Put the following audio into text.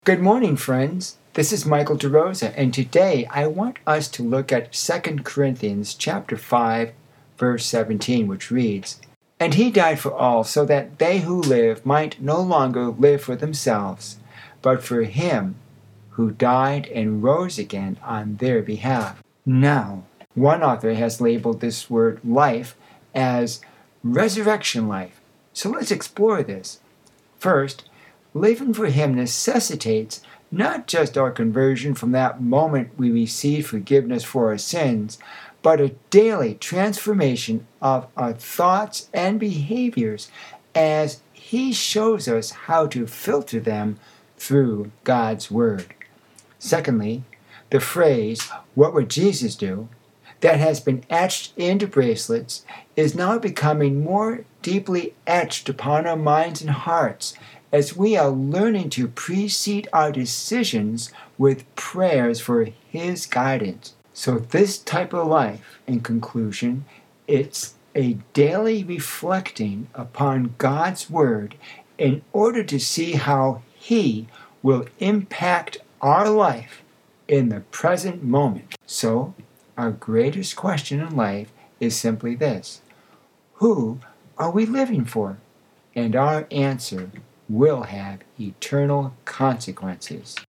Good morning, friends. This is Michael DeRosa, and today I want us to look at 2 Corinthians chapter 5, verse 17, which reads, "And he died for all, so that they who live might no longer live for themselves, but for him who died and rose again on their behalf." Now, one author has labeled this word life as resurrection life. So let's explore this. First, living for him necessitates not just our conversion from that moment we receive forgiveness for our sins, but a daily transformation of our thoughts and behaviors as he shows us how to filter them through God's Word. Secondly, the phrase, "What would Jesus do?" that has been etched into bracelets is now becoming more deeply etched upon our minds and hearts as we are learning to precede our decisions with prayers for his guidance. So this type of life, in conclusion, it's a daily reflecting upon God's Word in order to see how he will impact our life in the present moment. So, our greatest question in life is simply this: who are we living for? And our answer will have eternal consequences.